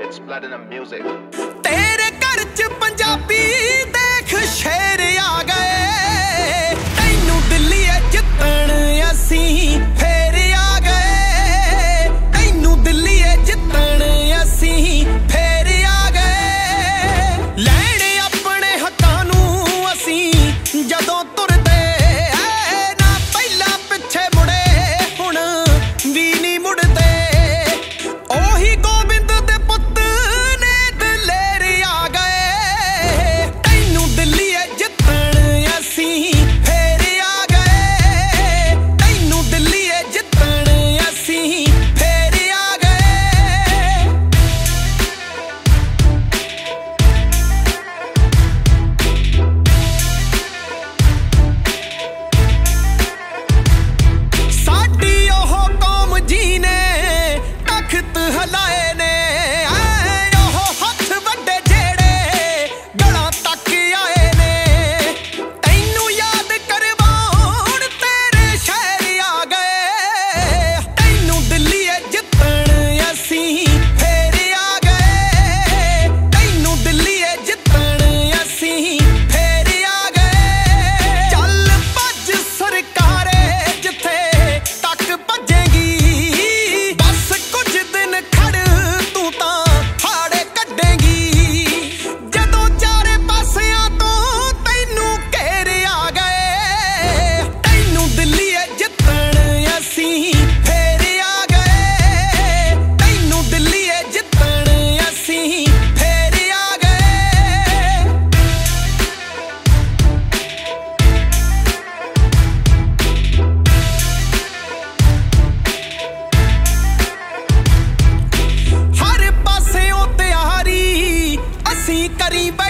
Platinum Music. तेरे घर च पंजाबी देख शेर आ गए, तैनू दिल्ली जितण असी फेर आ गए, तैनू दिल्ली जितण असी फेर आ गए। लैण अपने हक्कां नू असी जदों तुरदे ना पहला पिछे मुड़े हुण भी नहीं मुड़दे। ओही गोबिंद दे पुत्त ने दलेर आ गए, तैनू दिल्ली जितण असी फेर आ गए, तैनू दिल्ली जितण असी फेर आ गए। साडी ओह कौम जी ने तख्त हलाए ने, ओह हथ वड्डे जेड़े गलां तक आए ने। तैनू याद करवाउण तेरे शहर आ गए, तैनू दिल्ली जितण असी फेर आ गए, तैनू दिल्ली जितण असी फेर आ गए। चल भज सरकारे जिथे तक भजेगी, बस कुछ दिन खड़ तू तां हाड़े कड्डेगी। जदों चारे पासियां तो तैनू घेर आ गए, तैनू दिल्ली जितण असी फेर आ गए, तैनू दिल्ली जितण असी फेर आ गए। हर पासिਓਂ ਤਿਆਰੀ ਅਸੀਂ ਕਰੀ